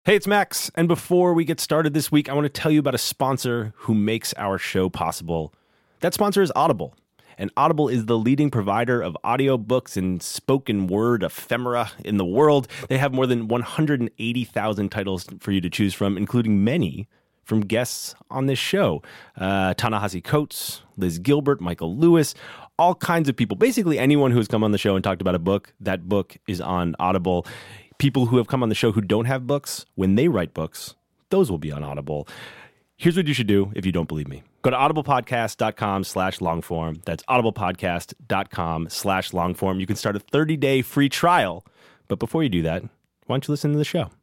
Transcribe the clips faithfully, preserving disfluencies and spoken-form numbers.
Hey, it's Max, and before we get started this week, I want to tell you about a sponsor who makes our show possible. That sponsor is Audible, and Audible is the leading provider of audiobooks and spoken word ephemera in the world. They have more than one hundred eighty thousand titles for you to choose from, including many from guests on this show. Uh, Ta-Nehisi Coates, Liz Gilbert, Michael Lewis, all kinds of people. Basically, anyone who has come on the show and talked about a book, that book is on Audible. People who have come on the show who don't have books, when they write books, those will be on Audible. Here's what you should do if you don't believe me. Go to audiblepodcast.com slash longform. That's audiblepodcast.com slash longform. You can start a thirty-day free trial. But before you do that, why don't you listen to the show?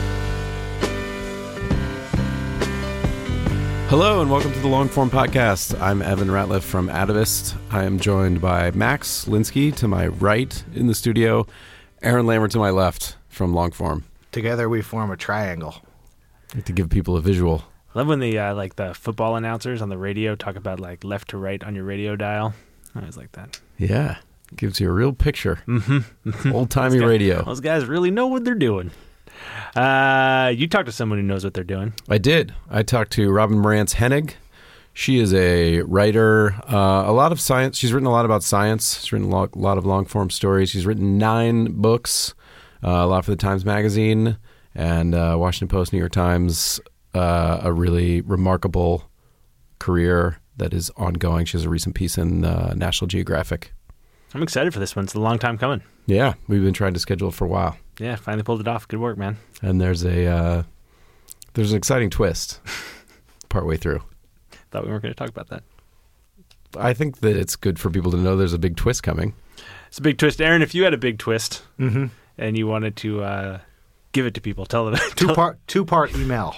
Hello and welcome to the Longform Podcast. I'm Evan Ratliff from Atavist. I am joined by Max Linsky to my right in the studio, Aaron Lammer to my left from Longform. Together we form a triangle. I like to give people a visual. I love when the uh, like the football announcers on the radio talk about like left to right on your radio dial. I always like that. Yeah, gives you a real picture. Mm-hmm. Old-timey guys, radio. Those guys really know what they're doing. Uh, you talked to someone who knows what they're doing. I did. I talked to Robin Marantz Hennig. She is a writer, uh, a lot of science. She's written a lot about science. She's written a lot, a lot of long-form stories. She's written nine books, uh, a lot for the Times Magazine and uh, Washington Post, New York Times, uh, a really remarkable career that is ongoing. She has a recent piece in uh, National Geographic. I'm excited for this one. It's a long time coming. Yeah, we've been trying to schedule it for a while. Yeah, finally pulled it off. Good work, man. And there's a uh, there's an exciting twist partway through. Thought we weren't going to talk about that. I think that it's good for people to know there's a big twist coming. It's a big twist. Aaron, if you had a big twist Mm-hmm. and you wanted to uh, give it to people, tell them. Two tell- part two part email.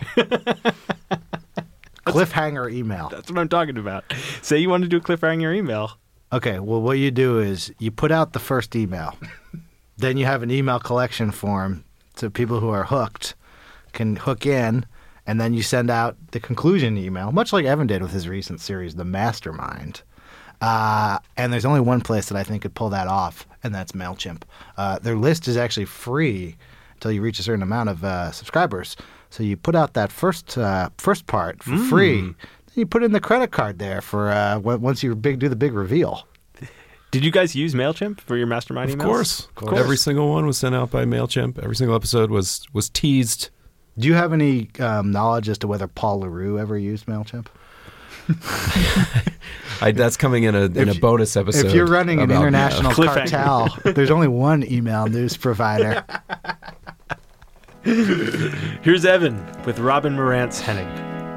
Cliffhanger email. That's what I'm talking about. Say you want to do a cliffhanger email. Okay, well what you do is you put out the first email. Then you have an email collection form so people who are hooked can hook in, and then you send out the conclusion email, much like Evan did with his recent series, The Mastermind. Uh, and there's only one place that I think could pull that off, and that's MailChimp. Uh, their list is actually free until you reach a certain amount of uh, subscribers. So you put out that first uh, first part for Mm. free. Then you put in the credit card there for uh, w- once you big do the big reveal. Did you guys use MailChimp for your mastermind Of emails? course. Of course. Every single one was sent out by MailChimp. Every single episode was was teased. Do you have any um, knowledge as to whether Paul LaRue ever used MailChimp? I, that's coming in a in a you- bonus episode. If you're running an about- international Cliffhanger. cartel, there's only one email news provider. Here's Evan with Robin Marantz Hennig.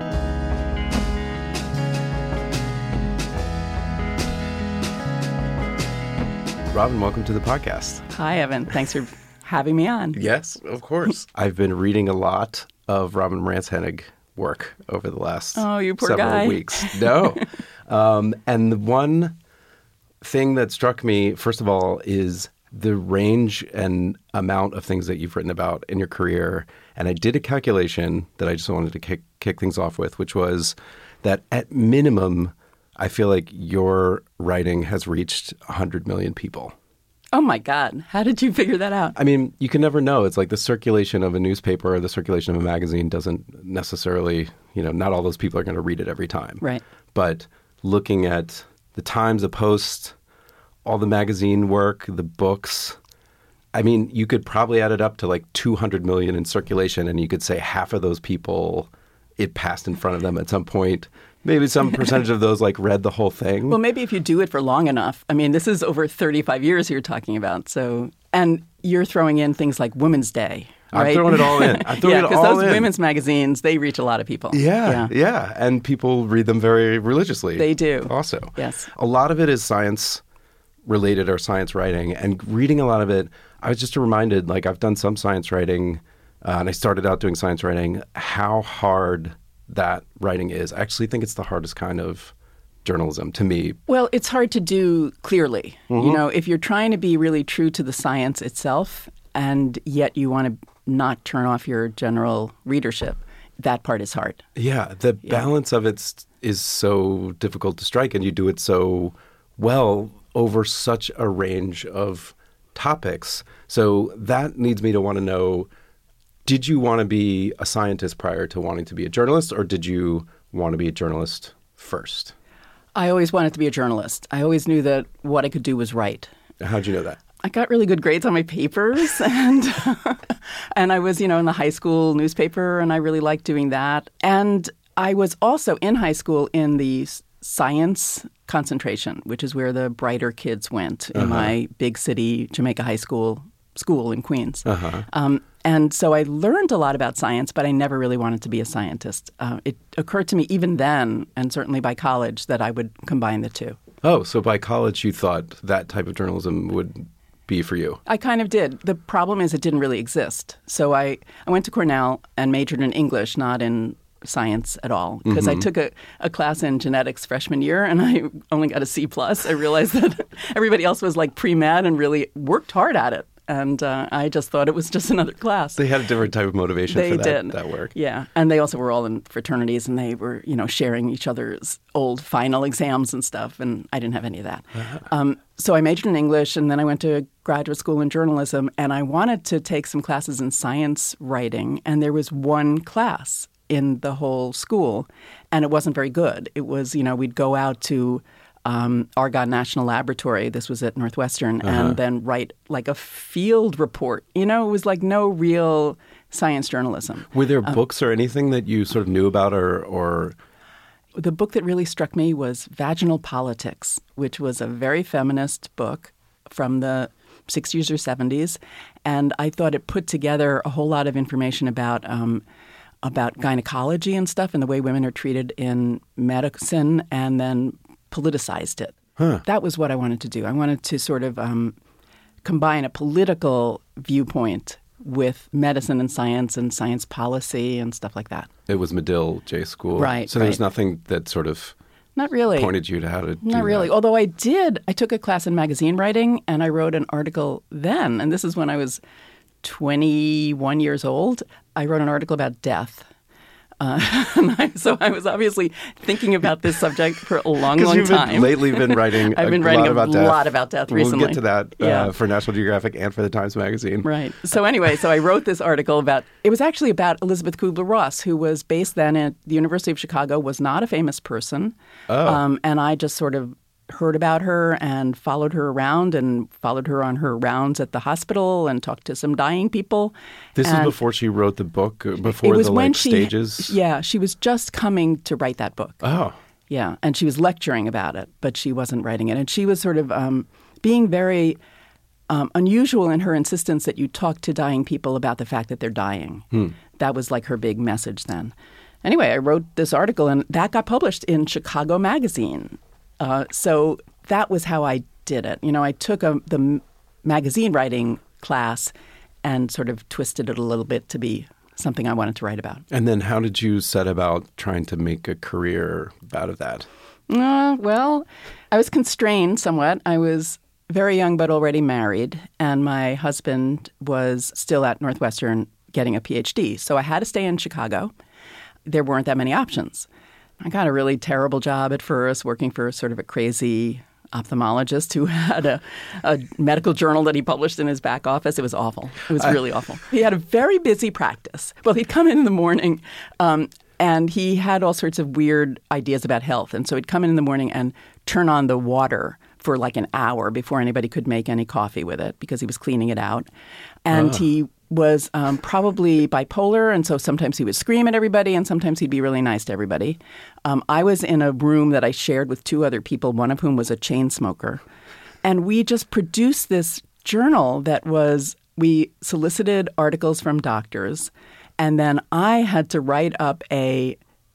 Robin, welcome to the podcast. Hi, Evan. Thanks for having me on. Yes, of course. I've been reading a lot of Robin Marantz Hennig work over the last Oh, you poor several guy. weeks. No. um, and the one thing that struck me, first of all, is the range and amount of things that you've written about in your career. And I did a calculation that I just wanted to kick, kick things off with, which was that at minimum, I feel like your writing has reached one hundred million people. Oh, my God. How did you figure that out? I mean, you can never know. It's like the circulation of a newspaper or the circulation of a magazine doesn't necessarily, you know, not all those people are going to read it every time. Right. But looking at the Times, the Post, all the magazine work, the books, I mean, you could probably add it up to like two hundred million in circulation, and you could say half of those people, it passed in front of them at some point. Maybe some percentage of those like read the whole thing. Well, maybe if you do it for long enough. I mean, this is over thirty-five years you're talking about. So, and you're throwing in things like Women's Day, right? I'm throwing it all in. I'm throwing yeah, it because all those in. women's magazines, they reach a lot of people. Yeah, yeah, and people read them very religiously. They do. Also. Yes. A lot of it is science related or science writing, and reading a lot of it, I was just reminded, like I've done some science writing, uh, and I started out doing science writing, how hard that writing is. I actually think it's the hardest kind of journalism to me. Well, it's hard to do clearly. Mm-hmm. You know, if you're trying to be really true to the science itself, and yet you want to not turn off your general readership, that part is hard. Yeah, the balance of it is so difficult to strike, and you do it so well over such a range of topics. So that leads me to want to know, Did you want to be a scientist prior to wanting to be a journalist, or did you want to be a journalist first? I always wanted to be a journalist. I always knew that what I could do was write. How'd you know that? I got really good grades on my papers, and and I was, you know, in the high school newspaper, and I really liked doing that. And I was also in high school in the science concentration, which is where the brighter kids went in uh-huh. my big city Jamaica High School school in Queens. Uh-huh. Um, and so I learned a lot about science, but I never really wanted to be a scientist. Uh, it occurred to me even then, and certainly by college, that I would combine the two. Oh, so by college you thought that type of journalism would be for you? I kind of did. The problem is it didn't really exist. So I, I went to Cornell and majored in English, not in science at all, because mm-hmm. I took a, a class in genetics freshman year and I only got a C plus. I realized that everybody else was like pre-med and really worked hard at it. And uh, I just thought it was just another class. They had a different type of motivation they for that, did. that work. Yeah. And they also were all in fraternities and they were, you know, sharing each other's old final exams and stuff. And I didn't have any of that. Uh-huh. Um, so I majored in English and then I went to graduate school in journalism. And I wanted to take some classes in science writing. And there was one class in the whole school. And it wasn't very good. It was, you know, we'd go out to Um, Argonne National Laboratory, this was at Northwestern, uh-huh. and then write like a field report. You know, it was like no real science journalism. Were there um, books or anything that you sort of knew about or, or? The book that really struck me was Vaginal Politics, which was a very feminist book from the sixties or seventies. And I thought it put together a whole lot of information about um, about gynecology and stuff and the way women are treated in medicine, and then politicized it. Huh. That was what I wanted to do. I wanted to sort of um, combine a political viewpoint with medicine and science and science policy and stuff like that. It was Medill J School. Right. So right. there's nothing that sort of Not really. pointed you to how to do Not really. that. Although I did, I took a class in magazine writing and I wrote an article then, and this is when I was twenty-one years old. I wrote an article about death. Uh, I, so I was obviously thinking about this subject for a long, long you've time. Been, lately been writing I've been a writing lot about a death. lot about death recently. We'll get to that yeah. uh, for National Geographic and for the Times Magazine. Right. So anyway, so I wrote this article about, it was actually about Elizabeth Kubler-Ross, who was based then at the University of Chicago, was not a famous person. Oh. Um, and I just sort of heard about her and followed her around and followed her on her rounds at the hospital and talked to some dying people. This and is before she wrote the book, before it was the when like she, stages? Yeah, she was just coming to write that book. Oh. Yeah, and she was lecturing about it, but she wasn't writing it. And she was sort of um, being very um, unusual in her insistence that you talk to dying people about the fact that they're dying. Hmm. That was like her big message then. Anyway, I wrote this article, and that got published in Chicago Magazine. Uh, so that was how I did it. You know, I took a, the m- magazine writing class and sort of twisted it a little bit to be something I wanted to write about. And then how did you set about trying to make a career out of that? Uh, well, I was constrained somewhat. I was very young but already married, and my husband was still at Northwestern getting a P H D. So I had to stay in Chicago. There weren't that many options. I got a really terrible job at first, working for sort of a crazy ophthalmologist who had a, a medical journal that he published in his back office. It was awful. It was really awful. He had a very busy practice. Well, he'd come in in the morning, um, and he had all sorts of weird ideas about health. And so he'd come in in the morning and turn on the water for like an hour before anybody could make any coffee with it because he was cleaning it out. And oh. he was um, probably bipolar, and so sometimes he would scream at everybody, and sometimes he'd be really nice to everybody. Um, I was in a room that I shared with two other people, one of whom was a chain smoker. And we just produced this journal that was, we solicited articles from doctors, and then I had to write up a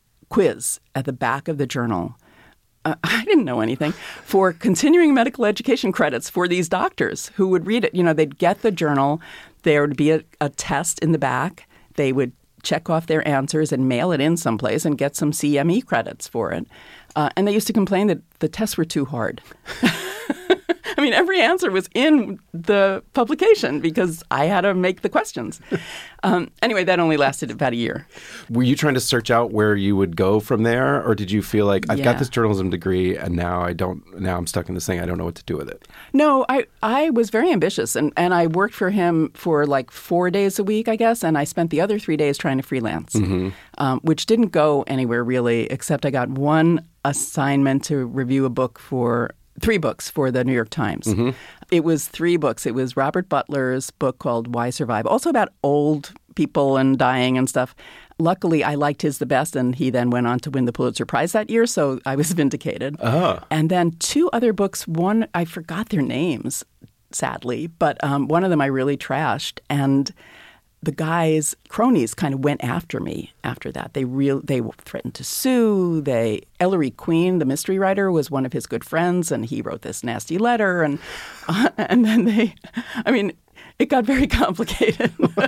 quiz at the back of the journal. Uh, I didn't know anything, for continuing medical education credits for these doctors who would read it. You know, they'd get the journal. There would be a, a test in the back. They would check off their answers and mail it in someplace and get some C M E credits for it. Uh, and they used to complain that the tests were too hard. I mean, every answer was in the publication because I had to make the questions. Um, anyway, that only lasted about a year. Were you trying to search out where you would go from there, or did you feel like I've Yeah. got this journalism degree and now I don't? Now I'm stuck in this thing. I don't know what to do with it. No, I, I was very ambitious, and, and I worked for him for like four days a week, I guess, and I spent the other three days trying to freelance, mm-hmm. um, which didn't go anywhere really, except I got one assignment to review a book for three books for the New York Times. Mm-hmm. It was three books. It was Robert Butler's book called Why Survive, also about old people and dying and stuff. Luckily, I liked his the best, and he then went on to win the Pulitzer Prize that year, so I was vindicated. Oh. And then two other books, one, I forgot their names, sadly, but um, one of them I really trashed, and the guys, cronies, kind of went after me after that. They real they threatened to sue. They Ellery Queen, the mystery writer, was one of his good friends, and he wrote this nasty letter. And uh, and then they, I mean, it got very complicated.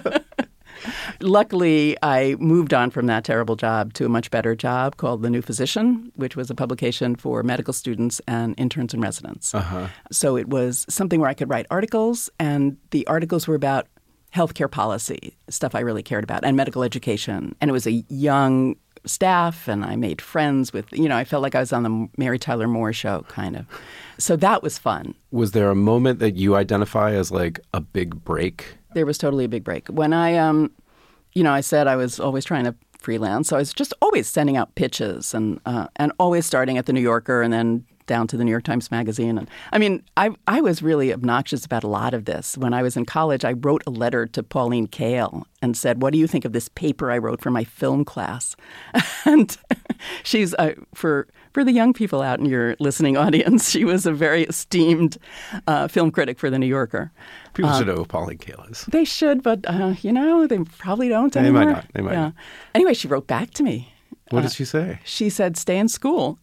Luckily, I moved on from that terrible job to a much better job called The New Physician, which was a publication for medical students and interns and residents. Uh-huh. So it was something where I could write articles, and the articles were about healthcare policy, stuff I really cared about, and medical education. And it was a young staff, and I made friends with, you know, I felt like I was on the Mary Tyler Moore show, kind of. So that was fun. Was there a moment that you identify as like a big break? There was totally a big break. When I, um, you know, I said I was always trying to freelance, so I was just always sending out pitches and uh, and always starting at the New Yorker and then down to the New York Times Magazine. And I mean, I I was really obnoxious about a lot of this. When I was in college, I wrote a letter to Pauline Kael and said, what do you think of this paper I wrote for my film class? And she's, uh, for for the young people out in your listening audience, she was a very esteemed uh, film critic for the New Yorker. People Um, should know who Pauline Kael is. They should, but, uh, you know, they probably don't They anymore. might not. They might yeah. not. Anyway, she wrote back to me. What did she say? She said, stay in school.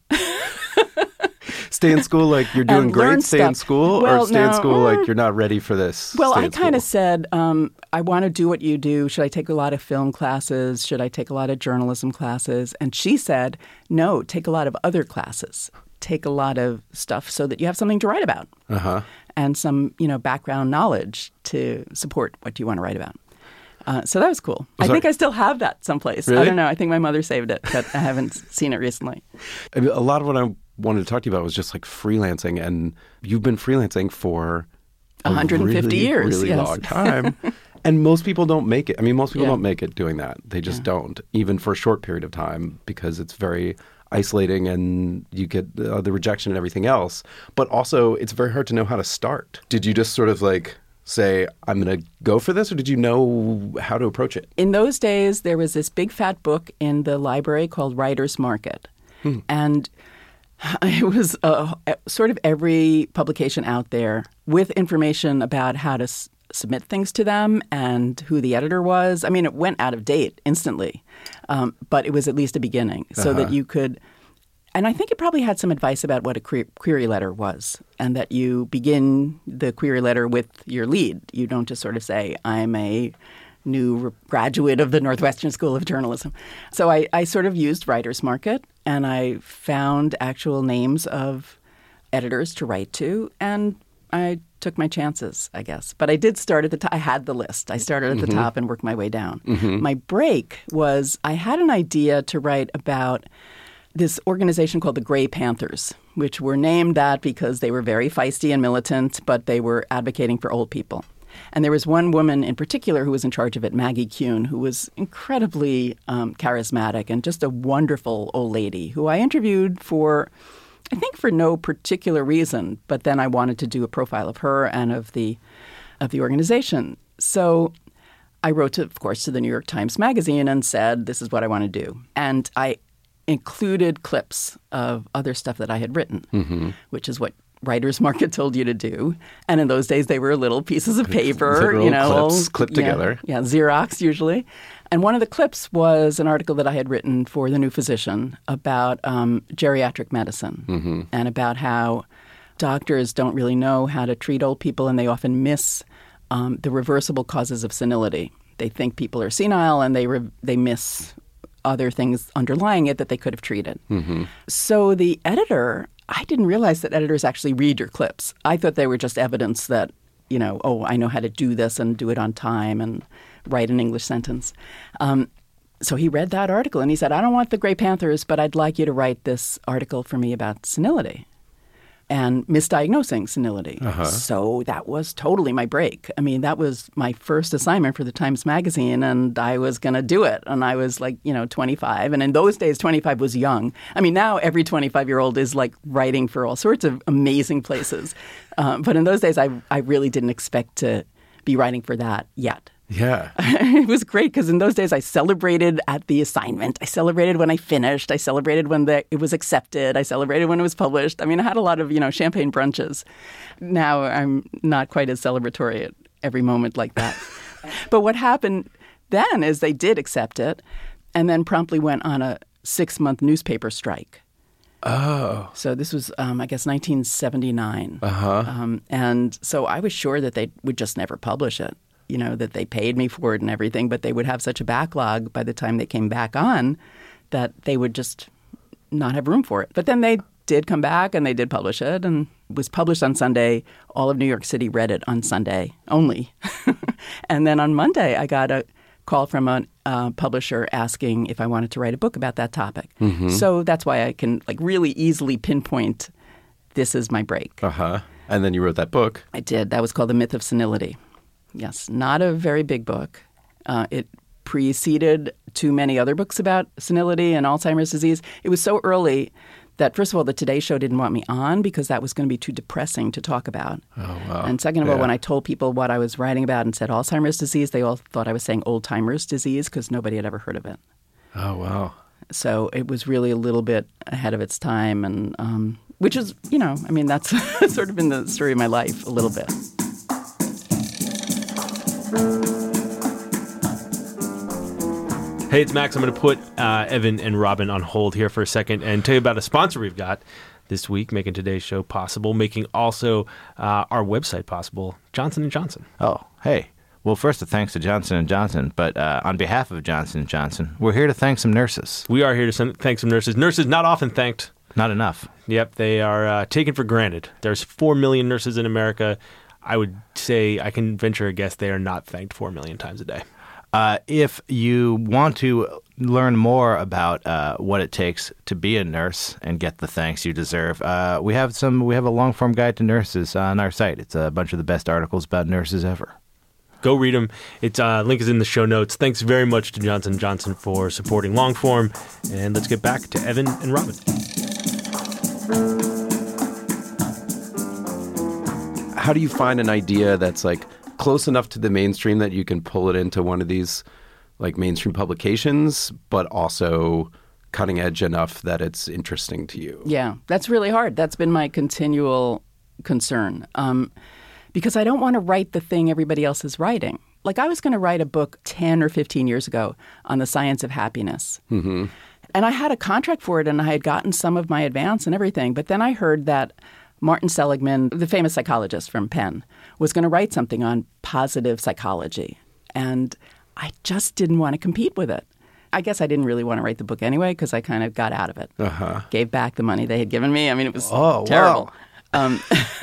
Stay in school like you're doing And learn great, stay in stuff. school, Well, or stay in no, school mm. like you're not ready for this? Well, stay I in kind of school? said, um, I want to do what you do. Should I take a lot of film classes? Should I take a lot of journalism classes? And she said, no, take a lot of other classes. Take a lot of stuff so that you have something to write about Uh-huh. and some, you know, background knowledge to support what you want to write about. Uh, so that was cool. I Sorry. think I still have that someplace. Really? I don't know. I think my mother saved it, but I haven't seen it recently. I mean, a lot of what I wanted to talk to you about was just like freelancing, and you've been freelancing for a one hundred fifty really, years, really yes. long time. And most people don't make it. I mean, most people Yeah. don't make it doing that. They just don't, even for a short period of time, because it's very isolating and you get uh, the rejection and everything else. But also, it's very hard to know how to start. Did you just sort of like say, I'm going to go for this, or did you know how to approach it? In those days, there was this big fat book in the library called Writer's Market. Hmm. And it was uh, sort of every publication out there with information about how to s- submit things to them and who the editor was. I mean, it went out of date instantly, um, but it was at least a beginning so Uh-huh. that you could – and I think it probably had some advice about what a que- query letter was, and that you begin the query letter with your lead. You don't just sort of say, I'm a new graduate of the Northwestern School of Journalism. So I, I sort of used Writer's Market, and I found actual names of editors to write to, and I took my chances, I guess. But I did start at the top. I had the list. I started at the Mm-hmm. top and worked my way down. My break was I had an idea to write about this organization called the Gray Panthers, which were named that because they were very feisty and militant, but they were advocating for old people. And there was one woman in particular who was in charge of it, Maggie Kuhn, who was incredibly um, charismatic and just a wonderful old lady who I interviewed for, I think for no particular reason, but then I wanted to do a profile of her and of the of the organization. So I wrote, to, of course, to the New York Times Magazine and said, this is what I want to do. And I included clips of other stuff that I had written, mm-hmm. which is what Writer's Market told you to do. And in those days, they were little pieces of paper, Literal you know, clips clipped yeah, together. Yeah, Xerox usually. And one of the clips was an article that I had written for The New Physician about um, geriatric medicine Mm-hmm. and about how doctors don't really know how to treat old people, and they often miss um, the reversible causes of senility. They think people are senile, and they re- they miss other things underlying it that they could have treated. Mm-hmm. So the editor I didn't realize that editors actually read your clips. I thought they were just evidence that, you know, oh, I know how to do this and do it on time and write an English sentence. Um, so he read that article and he said, I don't want the Grey Panthers, but I'd like you to write this article for me about senility and misdiagnosing senility. Uh-huh. So that was totally my break. I mean, that was my first assignment for the Times Magazine, and I was going to do it. And I was like, you know, twenty-five. And in those days, twenty-five was young. I mean, now every twenty-five-year-old is like writing for all sorts of amazing places. Um, but in those days, I, I really didn't expect to be writing for that yet. Yeah. It was great because in those days I celebrated at the assignment. I celebrated when I finished. I celebrated when the, it was accepted. I celebrated when it was published. I mean, I had a lot of, you know, champagne brunches. Now I'm not quite as celebratory at every moment like that. But what happened then is they did accept it and then promptly went on a six-month newspaper strike. Oh. So this was, um, I guess, nineteen seventy-nine. Uh-huh. Um, and so I was sure that they would just never publish it. You know, that they paid me for it and everything, but they would have such a backlog by the time they came back on that they would just not have room for it. But then they did come back and they did publish it, and it was published on Sunday. All of New York City read it on Sunday only. And then on Monday, I got a call from a uh, publisher asking if I wanted to write a book about that topic. Mm-hmm. So that's why I can like really easily pinpoint this is my break. Uh-huh. And then you wrote that book. I did. That was called The Myth of Senility. Yes, not a very big book. Uh, it preceded too many other books about senility and Alzheimer's disease. It was so early that, first of all, the Today Show didn't want me on because that was going to be too depressing to talk about. Oh, wow. And second of yeah. all, when I told people what I was writing about and said Alzheimer's disease, they all thought I was saying old-timers disease because nobody had ever heard of it. Oh, wow. So it was really a little bit ahead of its time, and um, which is, you know, I mean, that's sort of been the story of my life a little bit. Hey, it's Max. I'm going to put uh, Evan and Robin on hold here for a second and tell you about a sponsor we've got this week, making today's show possible, making also uh, our website possible, Johnson and Johnson. Oh, hey. Well, first, a thanks to Johnson and Johnson, but uh, on behalf of Johnson and Johnson, we're here to thank some nurses. We are here to send, thank some nurses. Nurses not often thanked. Not enough. Yep, they are uh, taken for granted. There's four million nurses in America. I would say, I can venture a guess, they are not thanked four million times a day. Uh, if you want to learn more about uh, what it takes to be a nurse and get the thanks you deserve, uh, we have some. We have a long-form guide to nurses on our site. It's a bunch of the best articles about nurses ever. Go read them. Its uh, link is in the show notes. Thanks very much to Johnson and Johnson for supporting Longform. And let's get back to Evan and Robin. How do you find an idea that's like close enough to the mainstream that you can pull it into one of these like mainstream publications, but also cutting edge enough that it's interesting to you? Yeah, that's really hard. That's been my continual concern. Um, because I don't want to write the thing everybody else is writing. Like I was going to write a book ten or fifteen years ago on the science of happiness. Mm-hmm. And I had a contract for it and I had gotten some of my advance and everything. But then I heard that Martin Seligman, the famous psychologist from Penn, was going to write something on positive psychology. And I just didn't want to compete with it. I guess I didn't really want to write the book anyway because I kind of got out of it. Uh-huh. Gave back the money they had given me. I mean, it was oh, terrible. Wow. Um,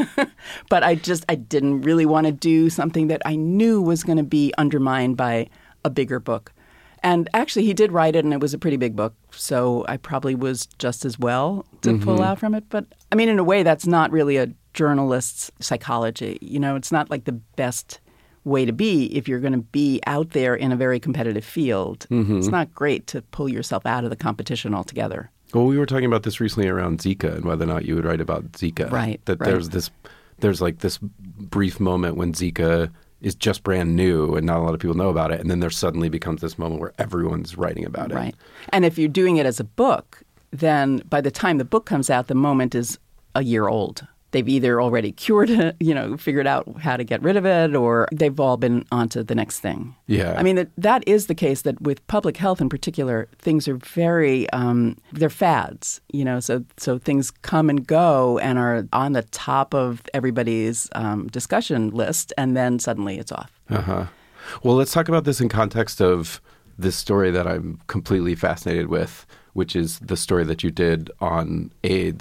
but I just, I didn't really want to do something that I knew was going to be undermined by a bigger book. And actually, he did write it, and it was a pretty big book, so I probably was just as well to mm-hmm. pull out from it. But, I mean, in a way, that's not really a journalist's psychology. You know, it's not like the best way to be if you're going to be out there in a very competitive field. Mm-hmm. It's not great to pull yourself out of the competition altogether. Well, we were talking about this recently around Zika and whether or not you would write about Zika. Right, That right. there's this, there's like this brief moment when Zika is just brand new and not a lot of people know about it. And then there suddenly becomes this moment where everyone's writing about it. Right. And if you're doing it as a book, then by the time the book comes out, the moment is a year old. They've either already cured it, you know, figured out how to get rid of it, or they've all been on to the next thing. Yeah. I mean, that, that is the case that with public health in particular, things are very, um, they're fads, you know, so so things come and go and are on the top of everybody's um, discussion list, and then suddenly it's off. Uh-huh. Well, let's talk about this in context of this story that I'm completely fascinated with, which is the story that you did on AIDS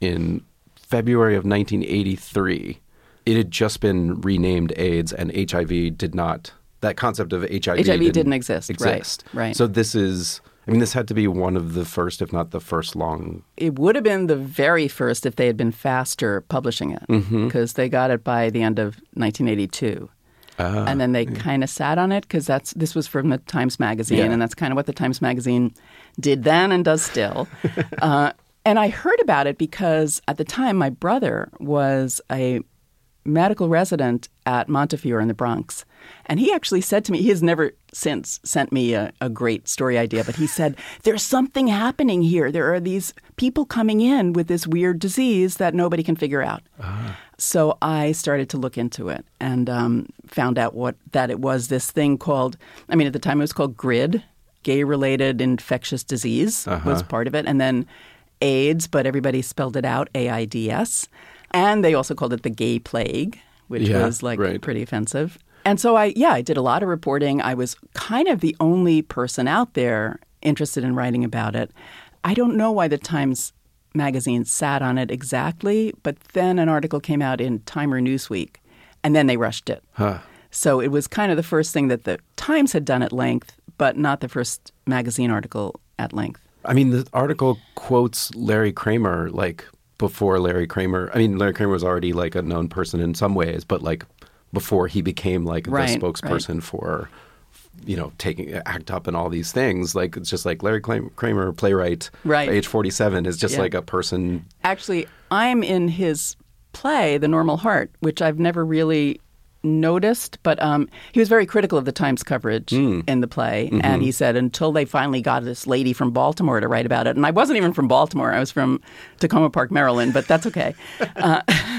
in February of nineteen eighty-three. It had just been renamed AIDS, and H I V did not, that concept of H I V, H I V didn't, didn't exist, exist. Right, right. So this is, I mean, this had to be one of the first, if not the first long. It would have been the very first if they had been faster publishing it, because Mm-hmm. they got it by the end of nineteen eighty-two. Ah, and then they kind of sat on it because that's this was from the Times Magazine, Yeah. and that's kind of what the Times Magazine did then and does still. uh, and I heard about it because at the time my brother was a medical resident at Montefiore in the Bronx. And he actually said to me, he has never since sent me a, a great story idea, but he said, there's something happening here. There are these people coming in with this weird disease that nobody can figure out. Uh-huh. So I started to look into it and um, found out what that it was this thing called, I mean, at the time it was called GRID, gay-related infectious disease Uh-huh. was part of it. And then AIDS, but everybody spelled it out, A I D S. And they also called it the gay plague, which Yeah, was like right. pretty offensive. And so I, yeah, I did a lot of reporting. I was kind of the only person out there interested in writing about it. I don't know why the Times Magazine sat on it exactly, but then an article came out in Time or Newsweek, and then they rushed it. Huh. So it was kind of the first thing that the Times had done at length, but not the first magazine article at length. I mean, the article quotes Larry Kramer, like, before Larry Kramer. I mean, Larry Kramer was already, like, a known person in some ways, but, like, before he became, like, Right, the spokesperson right. for, you know, taking ACT UP and all these things. Like, it's just like Larry Kramer, playwright, Right. age forty-seven, is just Yeah. like a person. Actually, I'm in his play, The Normal Heart, which I've never really noticed, but um, he was very critical of the Times coverage Mm. in the play. Mm-hmm. And he said until they finally got this lady from Baltimore to write about it, and I wasn't even from Baltimore, I was from Tacoma Park, Maryland, but that's okay. uh,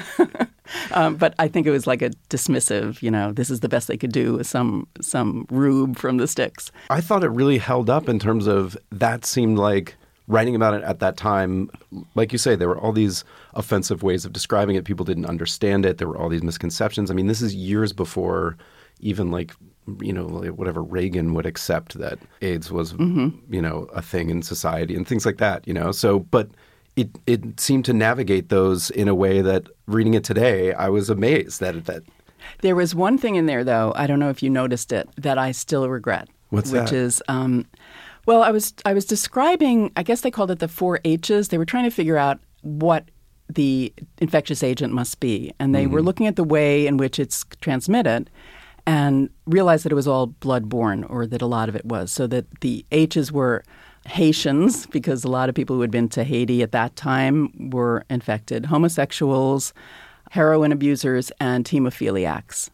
um, but I think it was like a dismissive, you know, this is the best they could do with some, some rube from the sticks. I thought it really held up in terms of that seemed like writing about it at that time, like you say, there were all these offensive ways of describing it. People didn't understand it. There were all these misconceptions. I mean, this is years before even like, you know, like whatever Reagan would accept that AIDS was, Mm-hmm. you know, a thing in society and things like that, you know. So, but it it seemed to navigate those in a way that reading it today, I was amazed that that. There was one thing in there, though, I don't know if you noticed it, that I still regret. What's which that? is, um, well, I was I was describing, I guess they called it the four H's. They were trying to figure out what the infectious agent must be. And they Mm-hmm. were looking at the way in which it's transmitted and realized that it was all blood-borne, or that a lot of it was. So that the H's were Haitians, because a lot of people who had been to Haiti at that time were infected, homosexuals, heroin abusers, and hemophiliacs.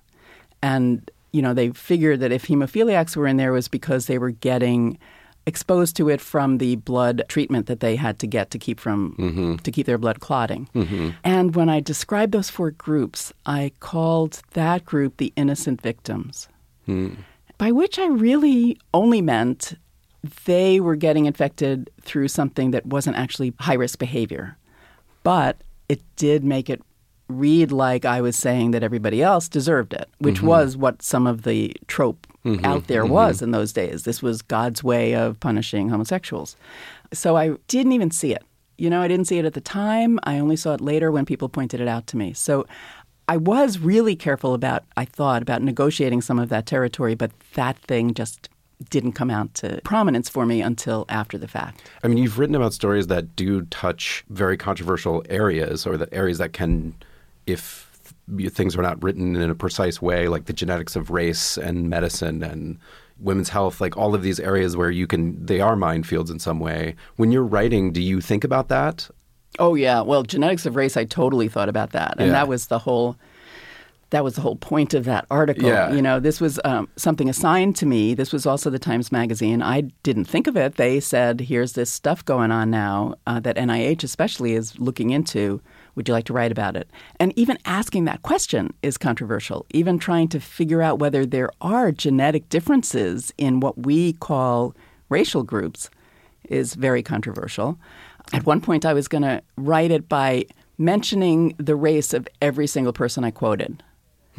And, you know, they figured that if hemophiliacs were in there, it was because they were getting exposed to it from the blood treatment that they had to get to keep from Mm-hmm. to keep their blood clotting. Mm-hmm. And when I described those four groups, I called that group the innocent victims, Hmm. by which I really only meant they were getting infected through something that wasn't actually high-risk behavior. But it did make it read like I was saying that everybody else deserved it, which Mm-hmm. was what some of the trope Mhm, out there mhm. was in those days. This was God's way of punishing homosexuals. So I didn't even see it. You know, I didn't see it at the time. I only saw it later when people pointed it out to me. So I was really careful about, I thought, about negotiating some of that territory, but that thing just didn't come out to prominence for me until after the fact. I mean, you've written about stories that do touch very controversial areas, or the areas that can, if th- things are not written in a precise way, like the genetics of race and medicine and women's health, like all of these areas where you can, they are minefields in some way. When you're writing, do you think about that? Oh, yeah. Well, genetics of race, I totally thought about that. And Yeah. that was the whole... That was the whole point of that article. Yeah. You know, this was um, something assigned to me. This was also the Times Magazine. I didn't think of it. They said, here's this stuff going on now uh, that N I H especially is looking into. Would you like to write about it? And even asking that question is controversial. Even trying to figure out whether there are genetic differences in what we call racial groups is very controversial. At one point, I was going to write it by mentioning the race of every single person I quoted. Hmm.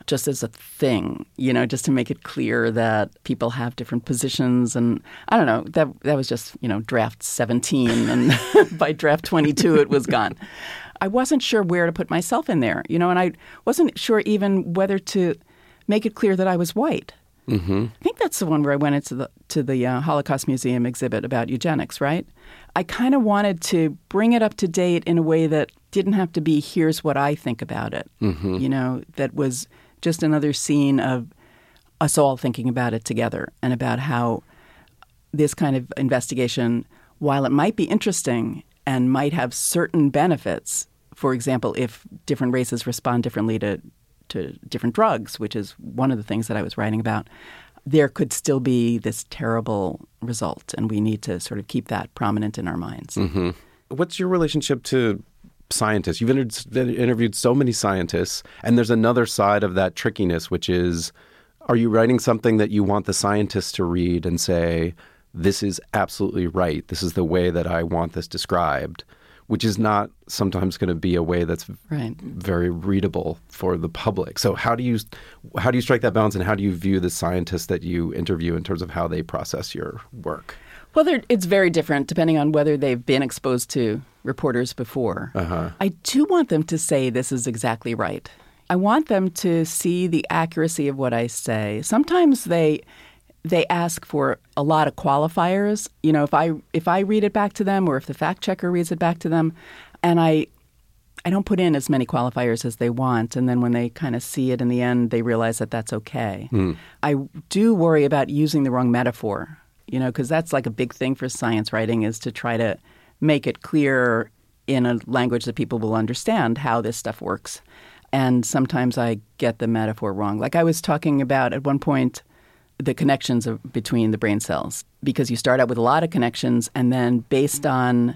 just as a thing, you know, just to make it clear that people have different positions. And I don't know, that that was just, you know, draft seventeen. And by draft twenty-two, it was gone. I wasn't sure where to put myself in there, you know, and I wasn't sure even whether to make it clear that I was white. Mm-hmm. I think that's the one where I went into the to the uh, Holocaust Museum exhibit about eugenics, right? I kind of wanted to bring it up to date in a way that didn't have to be, here's what I think about it, Mm-hmm. you know, that was just another scene of us all thinking about it together and about how this kind of investigation, while it might be interesting and might have certain benefits, for example, if different races respond differently to, to different drugs, which is one of the things that I was writing about, there could still be this terrible result, and we need to sort of keep that prominent in our minds. Mm-hmm. What's your relationship to scientists? You've inter- interviewed so many scientists, and there's another side of that trickiness, which is, are you writing something that you want the scientists to read and say, this is absolutely right, this is the way that I want this described, which is not sometimes going to be a way that's Right. very readable for the public. So how do you how do you strike that balance, and how do you view the scientists that you interview in terms of how they process your work? Well, they're- it's very different depending on whether they've been exposed to reporters before. Uh-huh. I do want them to say this is exactly right. I want them to see the accuracy of what I say. Sometimes they they ask for a lot of qualifiers. You know, if I if I read it back to them, or if the fact checker reads it back to them, and I I don't put in as many qualifiers as they want, and then when they kind of see it in the end, they realize that that's okay. Mm. I do worry about using the wrong metaphor. You know, because that's like a big thing for science writing, is to try to make it clear in a language that people will understand how this stuff works. And sometimes I get the metaphor wrong. Like I was talking about at one point the connections of, between the brain cells, because you start out with a lot of connections, and then based on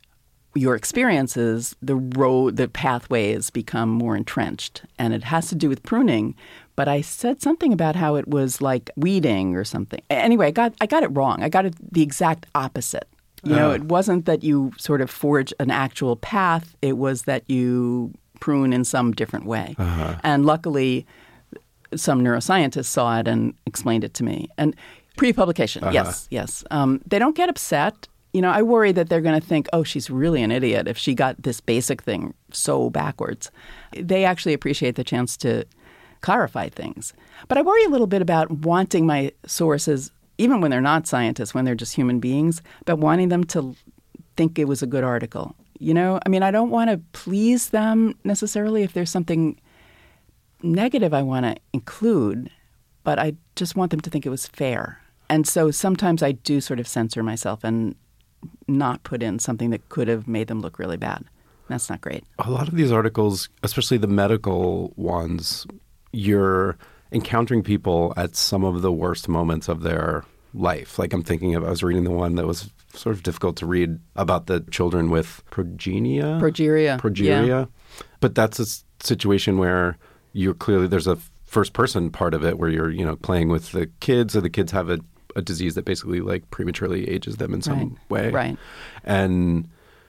your experiences, the road, the pathways become more entrenched. And it has to do with pruning. But I said something about how it was like weeding or something. Anyway, I got I got it wrong. I got it the exact opposite. You know, Oh. it wasn't that you sort of forge an actual path. It was that you prune in some different way. Uh-huh. And luckily, some neuroscientists saw it and explained it to me. And pre-publication, Uh-huh. yes, yes. Um, they don't get upset. You know, I worry that they're going to think, oh, she's really an idiot if she got this basic thing so backwards. They actually appreciate the chance to clarify things. But I worry a little bit about wanting my sources, even when they're not scientists, when they're just human beings, but wanting them to think it was a good article. You know, I mean, I don't want to please them necessarily if there's something negative I want to include, but I just want them to think it was fair. And so sometimes I do sort of censor myself and not put in something that could have made them look really bad. That's not great. A lot of these articles, especially the medical ones, you're encountering people at some of the worst moments of their life. Like I'm thinking of, I was reading the one that was sort of difficult to read about the children with progenia. Progeria. Progeria. Yeah. But that's a s- situation where you're clearly, there's a first person part of it where you're, you know, playing with the kids, or the kids have a, a disease that basically like prematurely ages them in some Right. way. Right. And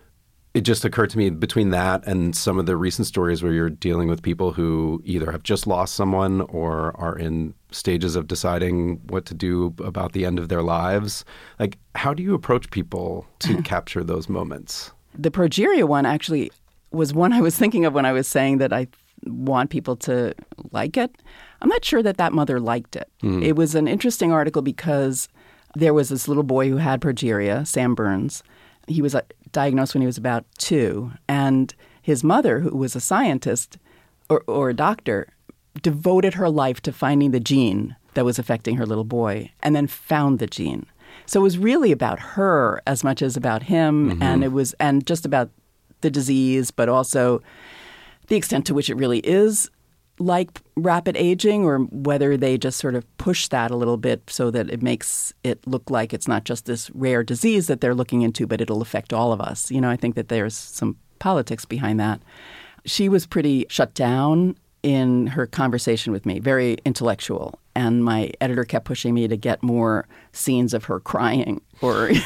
it just occurred to me between that and some of the recent stories where you're dealing with people who either have just lost someone or are in stages of deciding what to do about the end of their lives. Like, how do you approach people to capture those moments? The progeria one actually was one I was thinking of when I was saying that I want people to like it. I'm not sure that that mother liked it. Mm. It was an interesting article because there was this little boy who had progeria, Sam Burns. He was uh, diagnosed when he was about two. And his mother, who was a scientist or, or a doctor, devoted her life to finding the gene that was affecting her little boy, and then found the gene. So it was really about her as much as about him, Mm-hmm. and it was and just about the disease, but also the extent to which it really is like rapid aging, or whether they just sort of push that a little bit so that it makes it look like it's not just this rare disease that they're looking into, but it'll affect all of us. You know, I think that there's some politics behind that. She was pretty shut down in her conversation with me, very intellectual. And my editor kept pushing me to get more scenes of her crying or,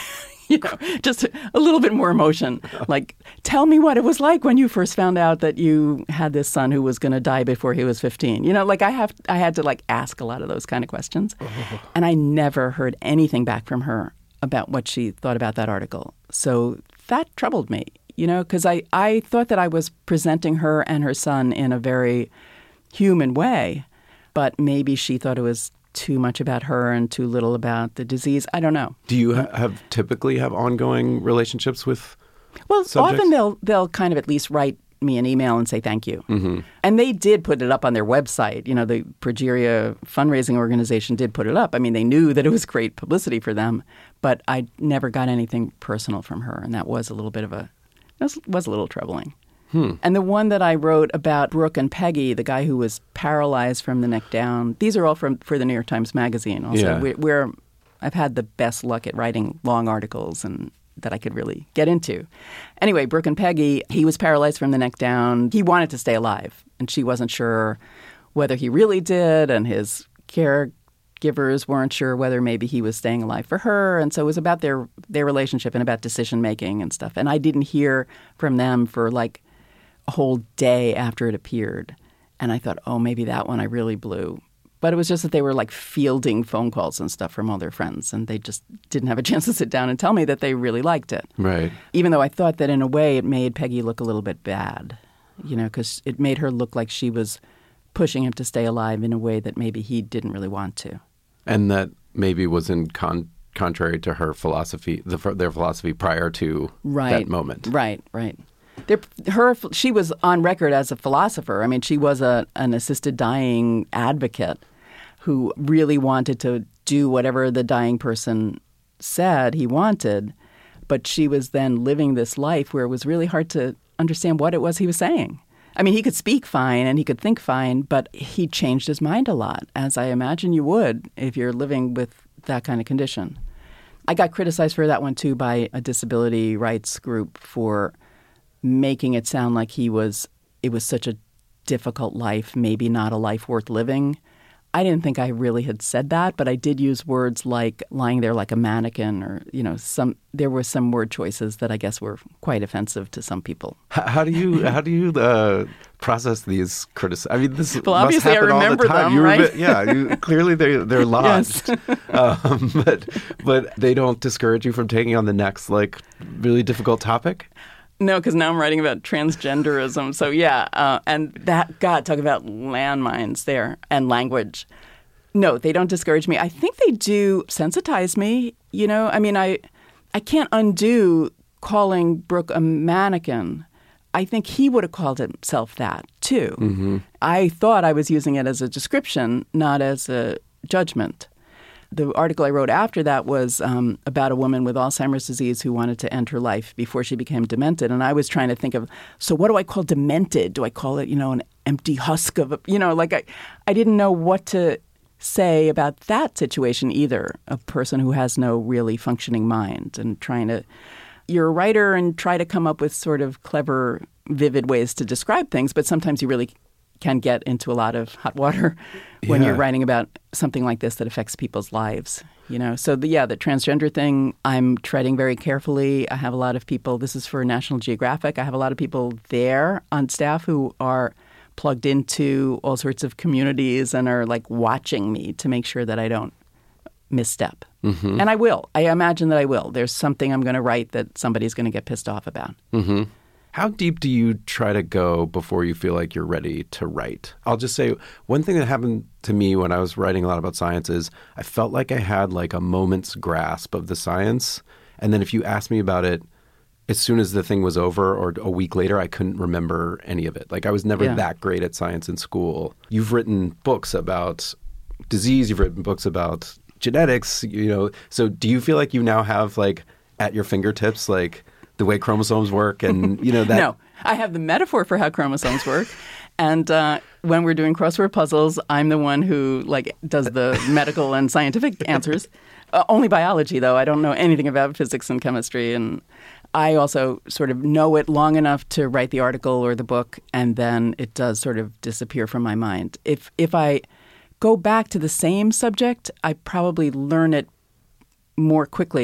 you know, just a little bit more emotion. Like, tell me what it was like when you first found out that you had this son who was going to die before he was fifteen. You know, like I have, I had to like ask a lot of those kind of questions. And I never heard anything back from her about what she thought about that article. So that troubled me, you know, because I, I thought that I was presenting her and her son in a very human way, but maybe she thought it was too much about her and too little about the disease. I don't know. Do you ha- have typically have ongoing relationships with Well, subjects? often they'll they'll kind of at least write me an email and say thank you. Mm-hmm. And they did put it up on their website. You know, the Progeria fundraising organization did put it up. I mean, they knew that it was great publicity for them, but I never got anything personal from her, and that was a little bit of a was, was a little troubling. Hmm. And the one that I wrote about Brooke and Peggy, the guy who was paralyzed from the neck down, these are all from for the New York Times Magazine. Also, Yeah. we, we're I've had the best luck at writing long articles and that I could really get into. Anyway, Brooke and Peggy, he was paralyzed from the neck down. He wanted to stay alive, and she wasn't sure whether he really did, and his caregivers weren't sure whether maybe he was staying alive for her. And so it was about their their relationship and about decision making and stuff. And I didn't hear from them for like a whole day after it appeared. And I thought, oh, maybe that one I really blew. But it was just that they were like fielding phone calls and stuff from all their friends, and they just didn't have a chance to sit down and tell me that they really liked it. Right. Even though I thought that in a way it made Peggy look a little bit bad, you know, because it made her look like she was pushing him to stay alive in a way that maybe he didn't really want to. And that maybe was in con- contrary to her philosophy, the, their philosophy prior to Right. that moment. Right, right. There, her, she was on record as a philosopher. I mean, she was a, an assisted dying advocate who really wanted to do whatever the dying person said he wanted, but she was then living this life where it was really hard to understand what it was he was saying. I mean, he could speak fine and he could think fine, but he changed his mind a lot, as I imagine you would if you're living with that kind of condition. I got criticized for that one, too, by a disability rights group for making it sound like he was, it was such a difficult life, maybe not a life worth living. I didn't think I really had said that, but I did use words like lying there like a mannequin, or, you know, some, there were some word choices that I guess were quite offensive to some people. How, how do you how do you uh, process these criticisms? I mean, this Well, must obviously I happen all the remember time. them, You right? remem- yeah, you, clearly they they're lost. um, but but they don't discourage you from taking on the next like really difficult topic. No, because now I'm writing about transgenderism. So yeah, uh, and that, God, talk about landmines there and language. No, they don't discourage me. I think they do sensitize me. You know, I mean, I, I can't undo calling Brooke a mannequin. I think he would have called himself that too. Mm-hmm. I thought I was using it as a description, not as a judgment. The article I wrote after that was um, about a woman with Alzheimer's disease who wanted to end her life before she became demented. And I was trying to think of, so what do I call demented? Do I call it, you know, an empty husk of, a, you know, like I, I didn't know what to say about that situation either, a person who has no really functioning mind and trying to, you're a writer and try to come up with sort of clever, vivid ways to describe things, but sometimes you really can get into a lot of hot water when Yeah. you're writing about something like this that affects people's lives, you know. So the, yeah, the transgender thing, I'm treading very carefully. I have a lot of people, this is for National Geographic, I have a lot of people there on staff who are plugged into all sorts of communities and are like watching me to make sure that I don't misstep. Mm-hmm. And I will. I imagine that I will. There's something I'm going to write that somebody's going to get pissed off about. Mm-hmm. How deep do you try to go before you feel like you're ready to write? I'll just say one thing that happened to me when I was writing a lot about science is I felt like I had like a moment's grasp of the science. And then if you asked me about it, as soon as the thing was over or a week later, I couldn't remember any of it. Like I was never Yeah. that great at science in school. You've written books about disease. You've written books about genetics, you know. So do you feel like you now have like at your fingertips, like the way chromosomes work and, you know, that. No, I have the metaphor for how chromosomes work. And uh, when we're doing crossword puzzles, I'm the one who like does the medical and scientific answers. Uh, only biology, though. I don't know anything about physics and chemistry. And I also sort of know it long enough to write the article or the book, and then it does sort of disappear from my mind. If if I go back to the same subject, I probably learn it more quickly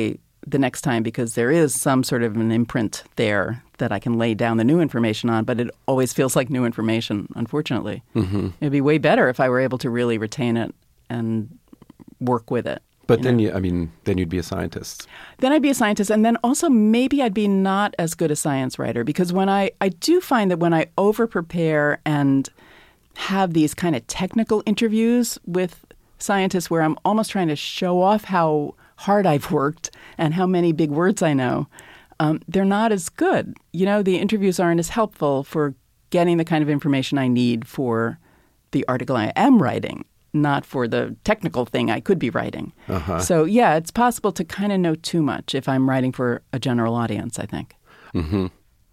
the next time because there is some sort of an imprint there that I can lay down the new information on, but it always feels like new information, unfortunately. Mm-hmm. It'd be way better if I were able to really retain it and work with it. But you then, know? you, I mean, then you'd be a scientist. Then I'd be a scientist. And then also maybe I'd be not as good a science writer because when I, I do find that when I over-prepare and have these kind of technical interviews with scientists where I'm almost trying to show off how hard I've worked and how many big words I know, um, they're not as good. You know, the interviews aren't as helpful for getting the kind of information I need for the article I am writing, not for the technical thing I could be writing. Uh-huh. So, yeah, it's possible to kind of know too much if I'm writing for a general audience, I think. Mm-hmm.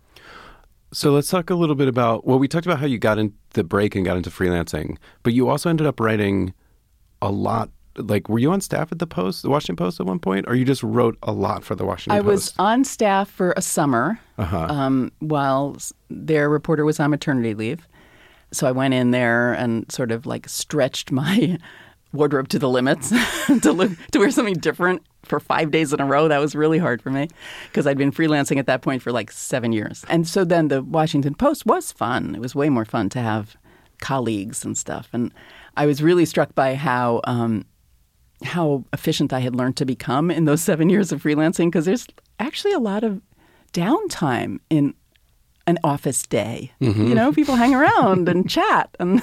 So let's talk a little bit about, well, we talked about how you got into the break and got into freelancing, but you also ended up writing a lot. Like, were you on staff at the Post, the Washington Post at one point, or you just wrote a lot for the Washington I Post? I was on staff for a summer uh-huh. um, while their reporter was on maternity leave. So I went in there and sort of like stretched my wardrobe to the limits to look to wear something different for five days in a row. That was really hard for me because I'd been freelancing at that point for like seven years. And so then the Washington Post was fun. It was way more fun to have colleagues and stuff. And I was really struck by how um, how efficient I had learned to become in those seven years of freelancing because there's actually a lot of downtime in an office day. Mm-hmm. You know, people hang around and chat. And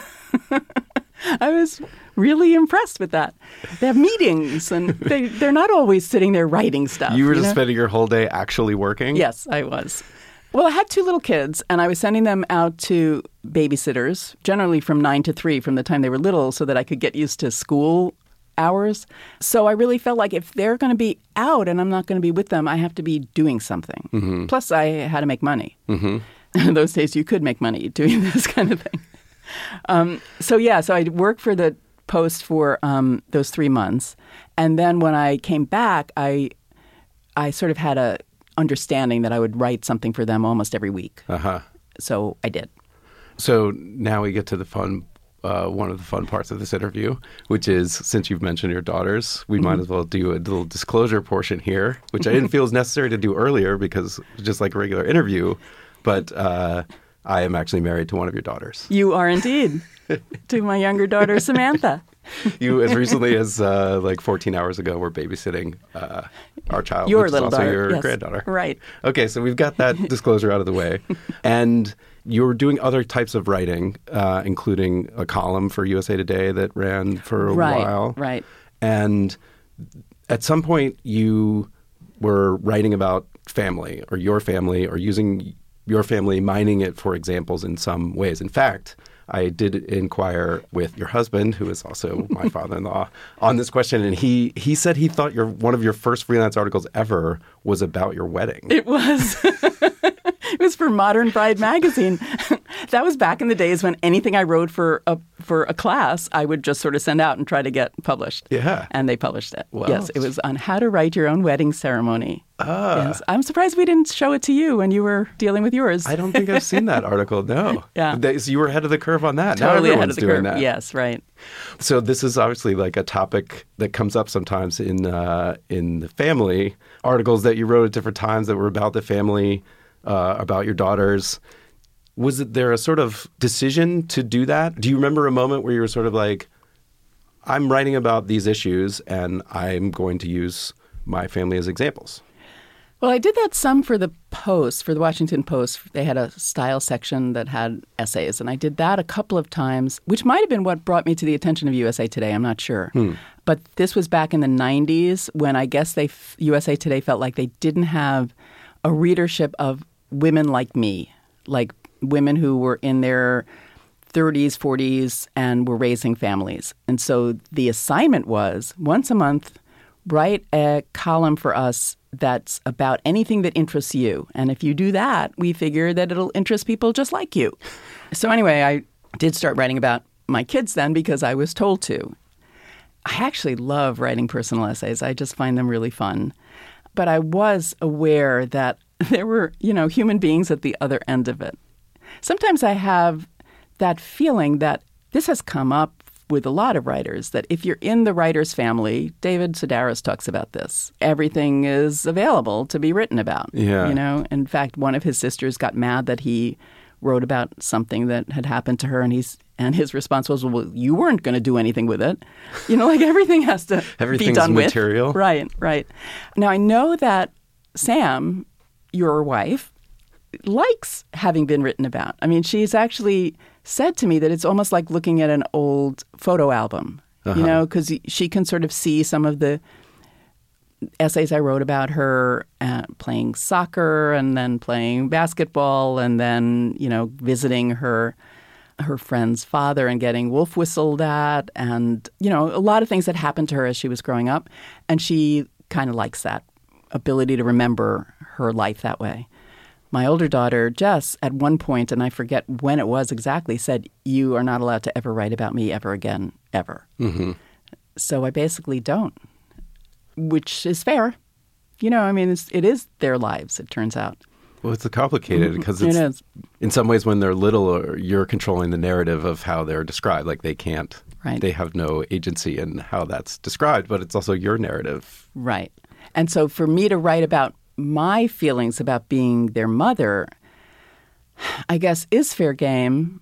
I was really impressed with that. They have meetings and they, they're not always sitting there writing stuff. You were you just know? spending your whole day actually working? Yes, I was. Well, I had two little kids, and I was sending them out to babysitters, generally from nine to three from the time they were little, so that I could get used to school hours. So I really felt like if they're going to be out and I'm not going to be with them, I have to be doing something. Mm-hmm. Plus, I had to make money. Mm-hmm. In those days, you could make money doing this kind of thing. Um, so, yeah, so I worked for the Post for um, those three months. And then when I came back, I I sort of had a understanding that I would write something for them almost every week. Uh-huh. So I did. So now we get to the fun, uh, one of the fun parts of this interview, which is, since you've mentioned your daughters, we mm-hmm. might as well do a little disclosure portion here, which I didn't feel was necessary to do earlier because it's just like a regular interview. But uh, I am actually married to one of your daughters. You are indeed. To my younger daughter, Samantha. You, as recently as uh, like fourteen hours ago, were babysitting uh, our child, your which little is also daughter. your Yes. granddaughter. Right. Okay, so we've got that disclosure out of the way. And you were doing other types of writing, uh, including a column for U S A Today that ran for a right, while. Right. And at some point, you were writing about family or your family or using your family, mining it for examples in some ways. In fact, I did inquire with your husband, who is also my father-in-law, on this question, and he he said he thought your one of your first freelance articles ever was about your wedding. It was. It was for Modern Bride magazine. That was back in the days when anything I wrote for a for a class, I would just sort of send out and try to get published. Yeah. And they published it. Wow. Yes, it was on how to write your own wedding ceremony. Ah. Yes. I'm surprised we didn't show it to you when you were dealing with yours. I don't think I've seen that article, no. Yeah. They, so you were ahead of the curve on that. Totally now ahead everyone's of the doing curve. that. Yes, right. So this is obviously like a topic that comes up sometimes in uh, in the family. Articles that you wrote at different times that were about the family, uh, about your daughters. Was it there a sort of decision to do that? Do you remember a moment where you were sort of like, I'm writing about these issues and I'm going to use my family as examples? Well, I did that some for the Post, for the Washington Post. They had a style section that had essays, and I did that a couple of times, which might have been what brought me to the attention of U S A Today. I'm not sure. Hmm. But this was back in the nineties when I guess they U S A Today felt like they didn't have a readership of women like me, like women who were in their thirties, forties, and were raising families. And so the assignment was once a month, write a column for us that's about anything that interests you. And if you do that, we figure that it'll interest people just like you. So anyway, I did start writing about my kids then because I was told to. I actually love writing personal essays. I just find them really fun. But I was aware that there were, you know, human beings at the other end of it. Sometimes I have that feeling that this has come up with a lot of writers that if you're in the writer's family, David Sedaris talks about this. Everything is available to be written about. Yeah. You know, in fact, one of his sisters got mad that he wrote about something that had happened to her, and he's and his response was, "Well, you weren't going to do anything with it." You know, like everything has to be done material. with. Right, right. Now I know that Sam, your wife, likes having been written about. I mean, she's actually said to me that it's almost like looking at an old photo album, uh-huh. you know, because she can sort of see some of the essays I wrote about her uh, playing soccer and then playing basketball and then, you know, visiting her her friend's father and getting wolf whistled at and, you know, a lot of things that happened to her as she was growing up. And she kind of likes that ability to remember her life that way. My older daughter, Jess, at one point, and I forget when it was exactly, said, "You are not allowed to ever write about me ever again, ever." Mm-hmm. So I basically don't, which is fair. You know, I mean, it's, it is their lives, it turns out. Well, it's complicated because it's, it is. In some ways, when they're little, you're controlling the narrative of how they're described. Like they can't, right. They have no agency in how that's described, but it's also your narrative. Right. And so for me to write about my feelings about being their mother, I guess, is fair game,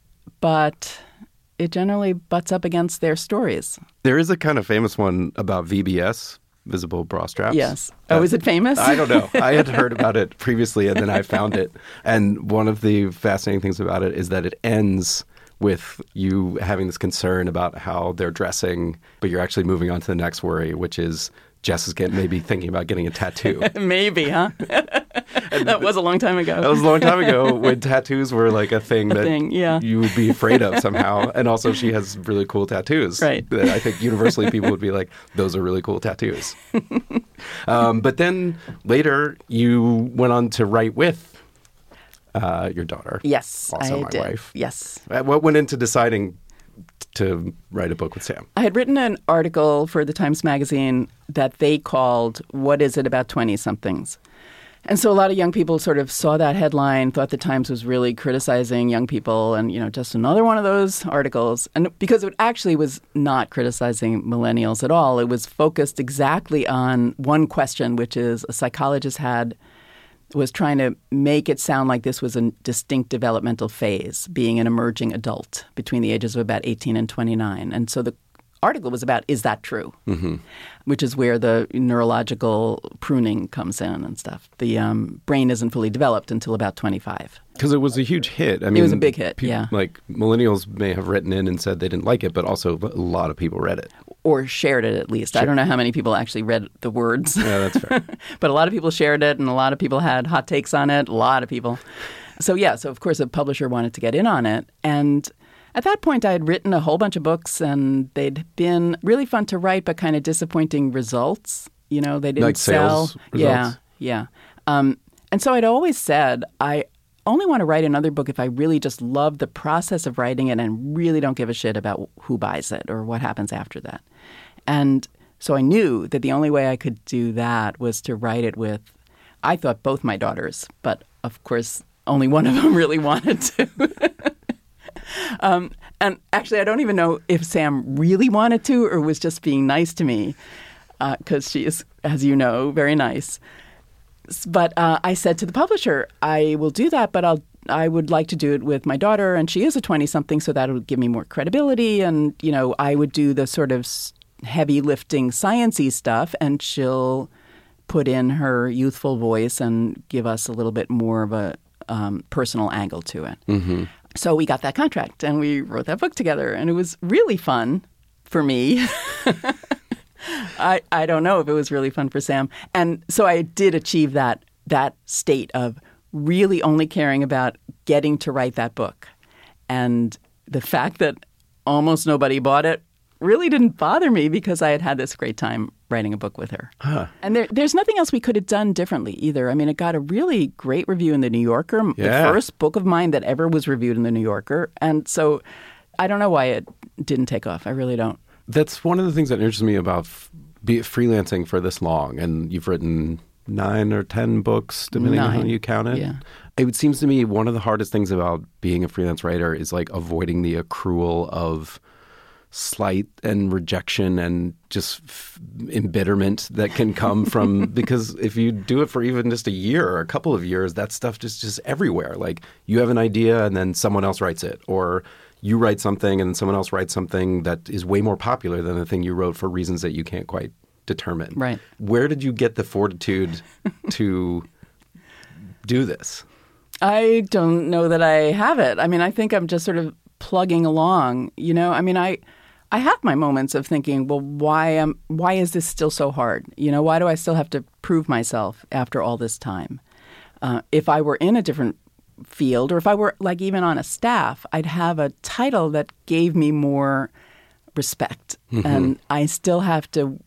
but it generally butts up against their stories. There is a kind of famous one about V B S, visible bra straps. Yes. Oh, uh, is it famous? I don't know. I had heard about it previously, and then I found it. And one of the fascinating things about it is that it ends with you having this concern about how they're dressing, but you're actually moving on to the next worry, which is Jess is getting, maybe thinking about getting a tattoo. Maybe, huh? That was a long time ago. That was a long time ago when tattoos were like a thing a that thing, yeah. you would be afraid of somehow. And also she has really cool tattoos. Right. That I think universally people would be like, those are really cool tattoos. um, but then later you went on to write with uh, your daughter. Yes, also I my did. wife. Yes. What went into deciding to write a book with Sam? I had written an article for the Times Magazine that they called, "What Is It About twenty-somethings?" And so a lot of young people sort of saw that headline, thought the Times was really criticizing young people and, you know, just another one of those articles. And because it actually was not criticizing millennials at all, it was focused exactly on one question, which is a psychologist had was trying to make it sound like this was a distinct developmental phase, being an emerging adult between the ages of about eighteen and twenty-nine. And so the article was about, is that true? Mm-hmm. Which is where the neurological pruning comes in and stuff. The um, brain isn't fully developed until about twenty-five. Because it was a huge hit. I mean, it was a big hit, pe- yeah. Like, millennials may have written in and said they didn't like it, but also a lot of people read it. Or shared it, at least. Sure. I don't know how many people actually read the words. Yeah, that's fair. But a lot of people shared it, and a lot of people had hot takes on it, a lot of people. So, yeah, so of course a publisher wanted to get in on it. And at that point, I had written a whole bunch of books, and they'd been really fun to write, but kind of disappointing results. You know, they didn't like sell. Sales results? Yeah, yeah. Um, and so I'd always said, I only want to write another book if I really just love the process of writing it and really don't give a shit about who buys it or what happens after that. And so I knew that the only way I could do that was to write it with, I thought, both my daughters, but of course only one of them really wanted to. um, and actually, I don't even know if Sam really wanted to or was just being nice to me, because uh, she is, as you know, very nice. But uh, I said to the publisher, I will do that, but I'll I would like to do it with my daughter, and she is a twenty-something, so that would give me more credibility, and you know, I would do the sort of heavy lifting, sciencey stuff, and she'll put in her youthful voice and give us a little bit more of a um, personal angle to it. Mm-hmm. So we got that contract, and we wrote that book together, and it was really fun for me. I, I don't know if it was really fun for Sam. And so I did achieve that that state of really only caring about getting to write that book. And the fact that almost nobody bought it really didn't bother me because I had had this great time writing a book with her. Huh. And there, there's nothing else we could have done differently either. I mean, it got a really great review in The New Yorker, yeah. the first book of mine that ever was reviewed in The New Yorker. And so I don't know why it didn't take off. I really don't. That's one of the things that interests me about f- be freelancing for this long. And you've written nine or ten books, depending nine. on how you count it. Yeah. It seems to me one of the hardest things about being a freelance writer is like avoiding the accrual of slight and rejection and just f- embitterment that can come from because if you do it for even just a year or a couple of years, that stuff just just everywhere. Like you have an idea and then someone else writes it, or you write something and someone else writes something that is way more popular than the thing you wrote for reasons that you can't quite determine. Right. Where did you get the fortitude to do this? I don't know that I have it. I mean, I think I'm just sort of plugging along, you know? I mean, I I have my moments of thinking, well, why am why is this still so hard? You know, why do I still have to prove myself after all this time? Uh, if I were in a different field, or if I were like even on a staff, I'd have a title that gave me more respect. Mm-hmm. And I still have to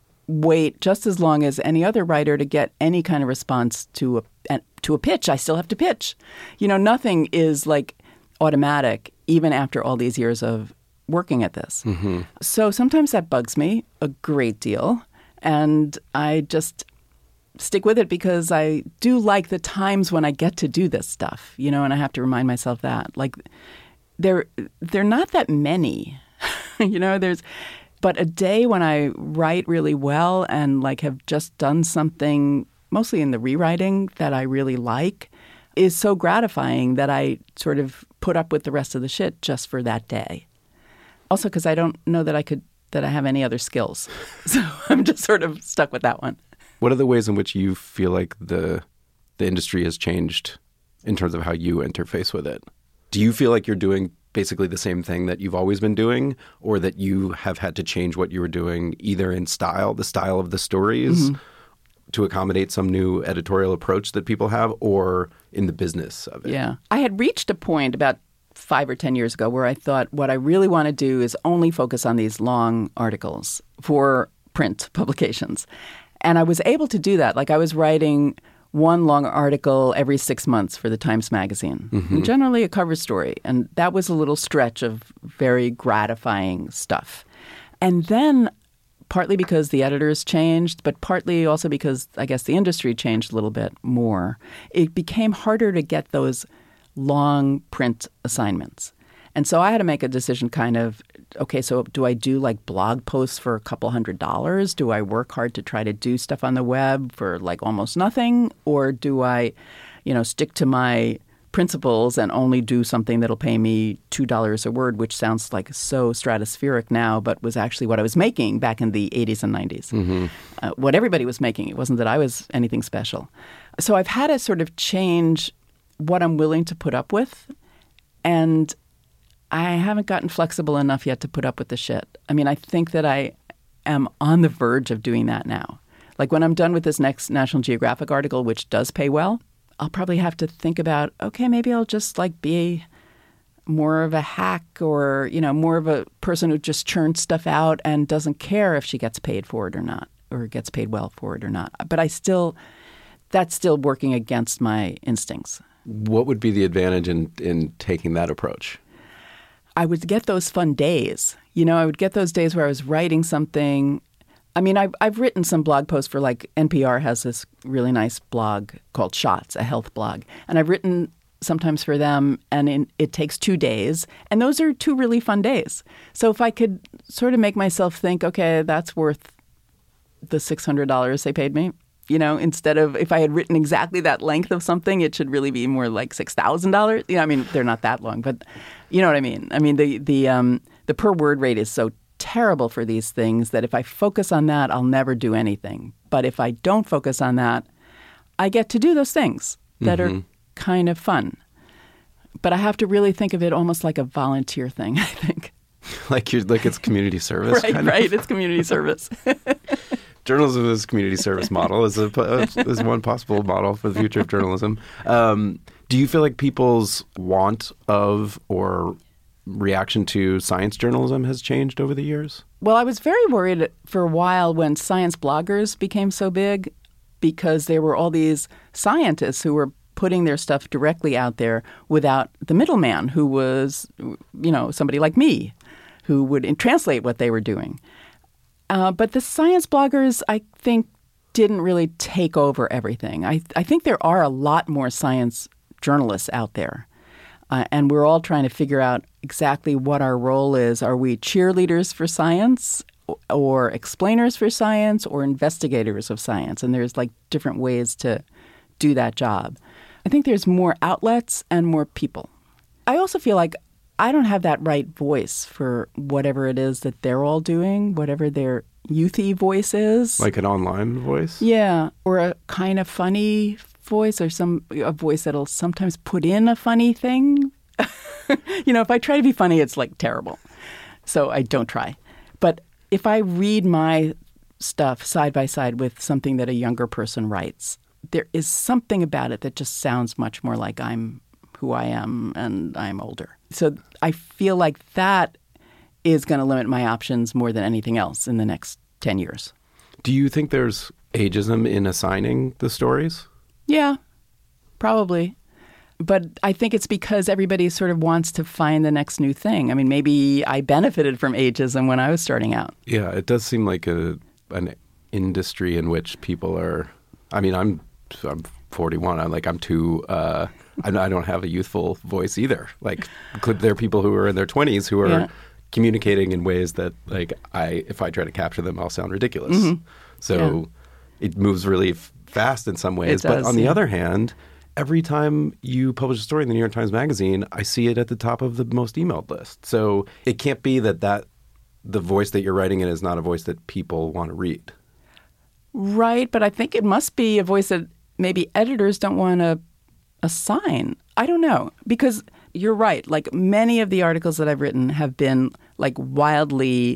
wait just as long as any other writer to get any kind of response to a to a pitch. I still have to pitch. You know, nothing is like automatic, even after all these years of working at this. Mm-hmm. So sometimes that bugs me a great deal. And I just stick with it because I do like the times when I get to do this stuff, you know, and I have to remind myself that. Like, they're, they're not that many, you know, there's, but a day when I write really well and like have just done something, mostly in the rewriting, that I really like, is so gratifying that I sort of put up with the rest of the shit just for that day. Also, because I don't know that I could, that I have any other skills. So I'm just sort of stuck with that one. What are the ways in which you feel like the the industry has changed in terms of how you interface with it? Do you feel like you're doing basically the same thing that you've always been doing, or that you have had to change what you were doing either in style, the style of the stories, mm-hmm. to accommodate some new editorial approach that people have, or in the business of it? Yeah. I had reached a point about five or ten years ago where I thought what I really want to do is only focus on these long articles for print publications. And I was able to do that. Like I was writing one long article every six months for the Times Magazine, mm-hmm. generally a cover story. And that was a little stretch of very gratifying stuff. And then partly because the editors changed, but partly also because I guess the industry changed a little bit more, it became harder to get those long print assignments. And so I had to make a decision kind of, okay, so do I do like blog posts for a couple hundred dollars? Do I work hard to try to do stuff on the web for like almost nothing? Or do I, you know, stick to my principles and only do something that'll pay me two dollars a word, which sounds like so stratospheric now, but was actually what I was making back in the eighties and nineties. Mm-hmm. Uh, what everybody was making. It wasn't that I was anything special. So I've had to sort of change what I'm willing to put up with. And I haven't gotten flexible enough yet to put up with the shit. I mean, I think that I am on the verge of doing that now. Like when I'm done with this next National Geographic article, which does pay well, I'll probably have to think about, okay, maybe I'll just like be more of a hack or, you know, more of a person who just churns stuff out and doesn't care if she gets paid for it or not, or gets paid well for it or not. But I still, that's still working against my instincts. What would be the advantage in, in taking that approach? I would get those fun days. You know, I would get those days where I was writing something. I mean, I've, I've written some blog posts for like N P R has this really nice blog called Shots, a health blog. And I've written sometimes for them, and in, it takes two days. And those are two really fun days. So if I could sort of make myself think, okay, that's worth the six hundred dollars they paid me, you know, instead of if I had written exactly that length of something, it should really be more like six thousand dollars. You know, I mean, they're not that long, but you know what I mean? I mean, the the um, the per word rate is so terrible for these things that if I focus on that, I'll never do anything. But if I don't focus on that, I get to do those things that mm-hmm. are kind of fun. But I have to really think of it almost like a volunteer thing, I think. Like you're like it's community service. Right, kind right. Of. It's community service. Journalism is community service model is a is one possible model for the future of journalism. Um, do you feel like people's want of or reaction to science journalism has changed over the years? Well, I was very worried for a while when science bloggers became so big because there were all these scientists who were putting their stuff directly out there without the middleman who was, you know, somebody like me who would translate what they were doing. Uh, but the science bloggers, I think, didn't really take over everything. I, I think there are a lot more science journalists out there. Uh, and we're all trying to figure out exactly what our role is. Are we cheerleaders for science or explainers for science or investigators of science? And there's like different ways to do that job. I think there's more outlets and more people. I also feel like I don't have that right voice for whatever it is that they're all doing, whatever their youthy voice is. Like an online voice? Yeah, or a kind of funny voice, or some a voice that'll sometimes put in a funny thing. You know, if I try to be funny, it's like terrible. So I don't try. But if I read my stuff side by side with something that a younger person writes, there is something about it that just sounds much more like I'm who I am and I'm older. So I feel like that is going to limit my options more than anything else in the next ten years. Do you think there's ageism in assigning the stories? Yeah, probably. But I think it's because everybody sort of wants to find the next new thing. I mean, maybe I benefited from ageism when I was starting out. Yeah, it does seem like a an industry in which people are. I mean, I'm I'm forty-one. I'm like I'm too. Uh, I I don't have a youthful voice either. Like there are people who are in their twenties who are Yeah. communicating in ways that, like, I if I try to capture them, I'll sound ridiculous. Mm-hmm. So Yeah. it moves really f- fast in some ways. It but does, on the yeah. other hand, every time you publish a story in the New York Times Magazine, I see it at the top of the most emailed list. So it can't be that, that the voice that you're writing in is not a voice that people want to read. Right, but I think it must be a voice that maybe editors don't want to assign. I don't know, because you're right. Like many of the articles that I've written have been like wildly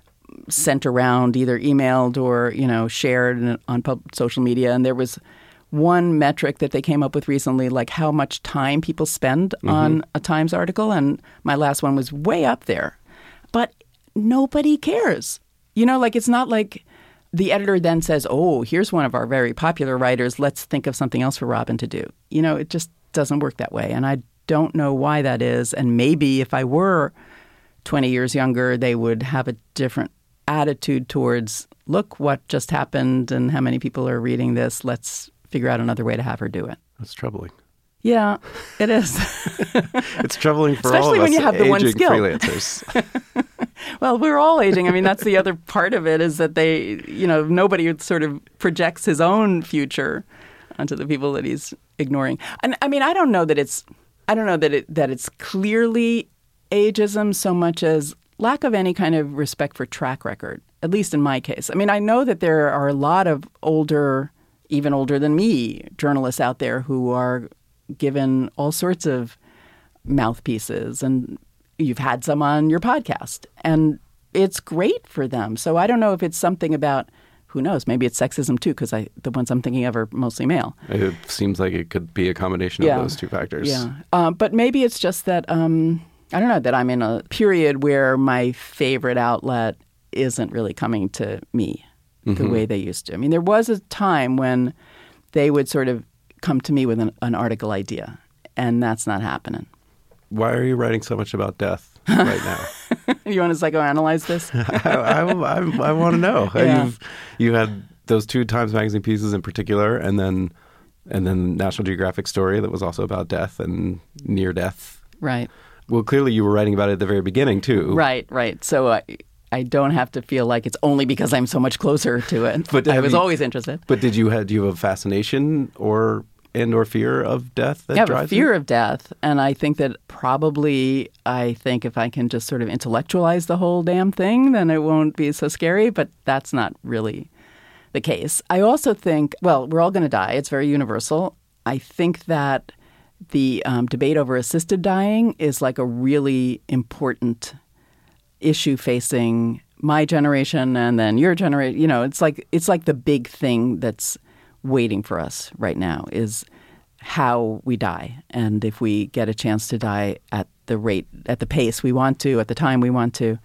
sent around, either emailed or, you know, shared in- on pub- social media. And there was one metric that they came up with recently, like how much time people spend on a Times article. And my last one was way up there. But nobody cares. You know, like it's not like the editor then says, oh, here's one of our very popular writers. Let's think of something else for Robin to do. You know, it just doesn't work that way. And I don't know why that is. And maybe if I were twenty years younger, they would have a different attitude towards, look what just happened and how many people are reading this. Let's figure out another way to have her do it. That's troubling. Yeah, it is. It's troubling for all Especially of when us you have the one aging skill. freelancers. Well, we're all aging. I mean, that's the other part of it is that they, you know, nobody sort of projects his own future onto the people that he's ignoring. And I mean, I don't know that it's, I don't know that it that it's clearly ageism so much as lack of any kind of respect for track record, at least in my case. I mean, I know that there are a lot of older, even older than me, journalists out there who are given all sorts of mouthpieces, and you've had some on your podcast, and it's great for them. So I don't know if it's something about, who knows, maybe it's sexism too, because I the ones I'm thinking of are mostly male. It seems like it could be a combination Yeah. of those two factors. Yeah, uh, but maybe it's just that, um, I don't know, that I'm in a period where my favorite outlet isn't really coming to me the way they used to. I mean, there was a time when they would sort of come to me with an, an article idea, and that's not happening. Why are you writing so much about death right now? You want to psychoanalyze this? I, I, I, I want to know. Yeah. You've, you had those two Times Magazine pieces in particular, and then and then National Geographic story that was also about death and near death. Right. Well, clearly you were writing about it at the very beginning too. Right, right. So I, I don't have to feel like it's only because I'm so much closer to it. But I have was you- always interested. But did you have do you have a fascination or and or fear of death that I have a drives fear you? of death, and I think that probably I think if I can just sort of intellectualize the whole damn thing, then it won't be so scary, but that's not really the case. I also think, well, we're all going to die. It's very universal. I think that the um, debate over assisted dying is like a really important issue facing my generation and then your generation. You know, it's like it's like the big thing that's waiting for us right now is how we die, and if we get a chance to die at the rate, at the pace we want to, at the time we want to.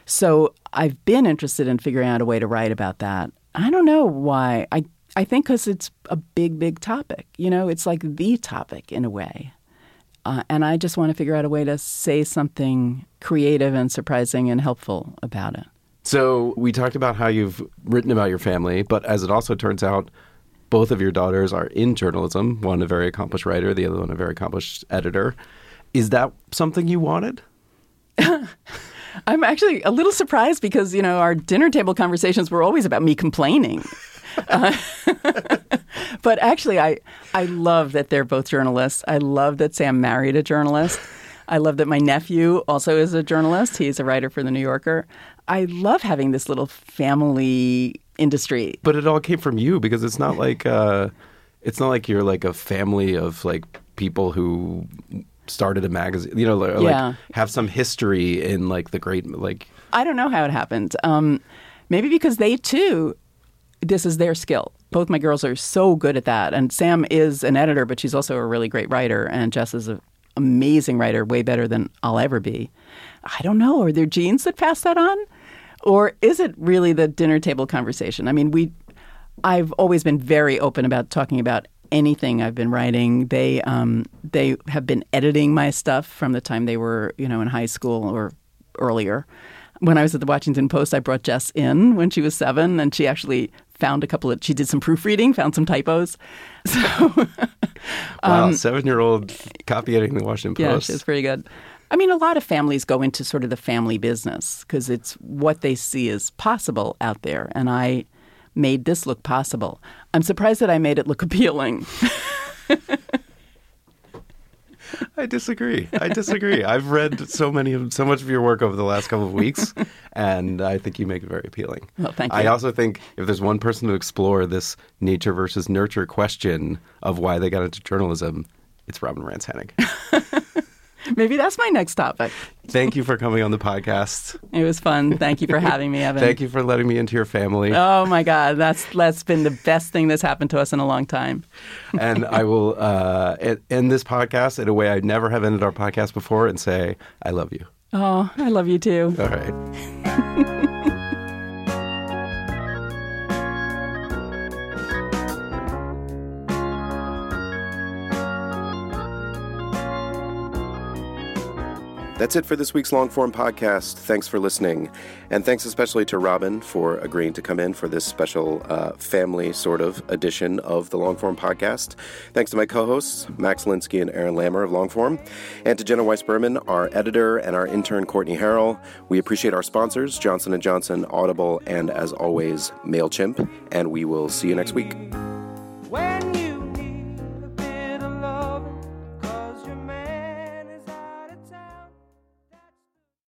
So I've been interested in figuring out a way to write about that. I don't know why. I I think because it's a big, big topic. You know, it's like the topic in a way. Uh, and I just want to figure out a way to say something creative and surprising and helpful about it. So we talked about how you've written about your family, but as it also turns out, both of your daughters are in journalism, one a very accomplished writer, the other one a very accomplished editor. Is that something you wanted? I'm actually a little surprised because, you know, our dinner table conversations were always about me complaining. Uh, but actually, I, I love that they're both journalists. I love that Sam married a journalist. I love that my nephew also is a journalist. He's a writer for The New Yorker. I love having this little family industry. But it all came from you because it's not like uh, it's not like you're like a family of like people who started a magazine, you know, or, Yeah. like have some history in like the great, like. I don't know how it happened. Um, maybe because they too, this is their skill. Both my girls are so good at that. And Sam is an editor, but she's also a really great writer. And Jess is an amazing writer, way better than I'll ever be. I don't know. Are there genes that pass that on? Or is it really the dinner table conversation? I mean, we, I've always been very open about talking about anything I've been writing. They um, they have been editing my stuff from the time they were, you know, in high school or earlier. When I was at the Washington Post, I brought Jess in when she was seven, and she actually found a couple of, she did some proofreading, found some typos. So, Wow, um, seven-year-old copy editing the Washington yeah, Post. she's pretty good. I mean, a lot of families go into sort of the family business because it's what they see as possible out there. And I made this look possible. I'm surprised that I made it look appealing. I disagree. I disagree. I've read so many of so much of your work over the last couple of weeks, and I think you make it very appealing. Well, thank you. I also think if there's one person to explore this nature versus nurture question of why they got into journalism, it's Robin Rance Hennig. Maybe that's my next topic. Thank you for coming on the podcast. It was fun. Thank you for having me, Evan. Thank you for letting me into your family. Oh, my God. That's that's been the best thing that's happened to us in a long time. And I will uh, end this podcast in a way I never have ended our podcast before and say, I love you. Oh, I love you too. All right. That's it for this week's Longform podcast. Thanks for listening. And thanks especially to Robin for agreeing to come in for this special uh, family sort of edition of the Longform podcast. Thanks to my co-hosts, Max Linsky and Aaron Lammer of Longform, and to Jenna Weiss-Berman, our editor, and our intern, Courtney Harrell. We appreciate our sponsors, Johnson and Johnson, Audible, and as always, MailChimp. And we will see you next week.